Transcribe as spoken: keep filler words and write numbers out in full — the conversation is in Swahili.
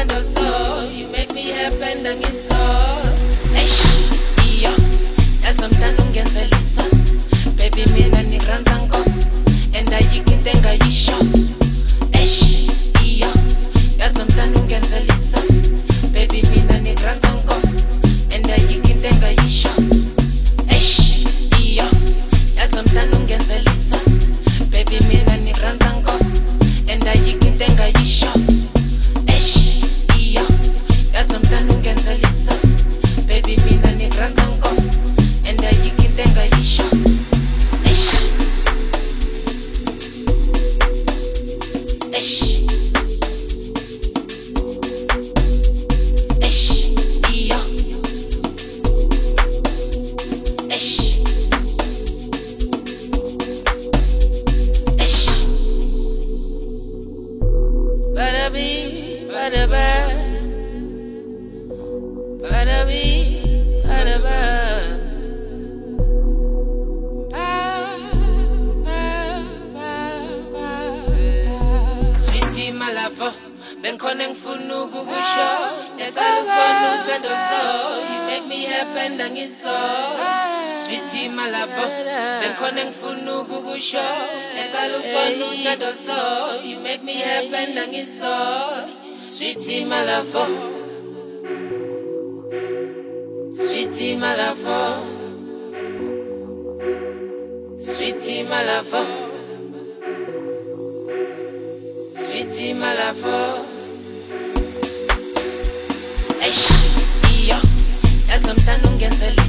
uthando so. You make me happy ndangiso. Eish, iyo, yazi nomthanda ungenzela isosi. Baby mina ngiranza ngo, and ayikho into engayisho. Eish, iyo, yazi nomthanda ungenzela isosi. Baby mina ngiranza ngo, and ayikho into engayisho. Eish, iyo, yazi nomthanda ungenzela isosi. Baby mina ngiranza ngo, and ayikho into engayisho. Eish, iyo, yazi nomthanda ungenzela isosi. Baby mina ngiranza ngo, and ayikho into engayisho. Bada bee, bada ba, bada bee, bada ba, sweetie my lover, benkhona ngifuna ukukusho, yaqala ukubona uthando so, you make me happy ndangiso. Sweetie my lover, benkhona ngifuna ukukusho, yaqala ukubona uthando so, you make me happy ndangiso. Sweetie my lover, sweetie my lover, sweetie my lover, sweetie my lover. Eish, iyo, yazi nomthanda ungenzela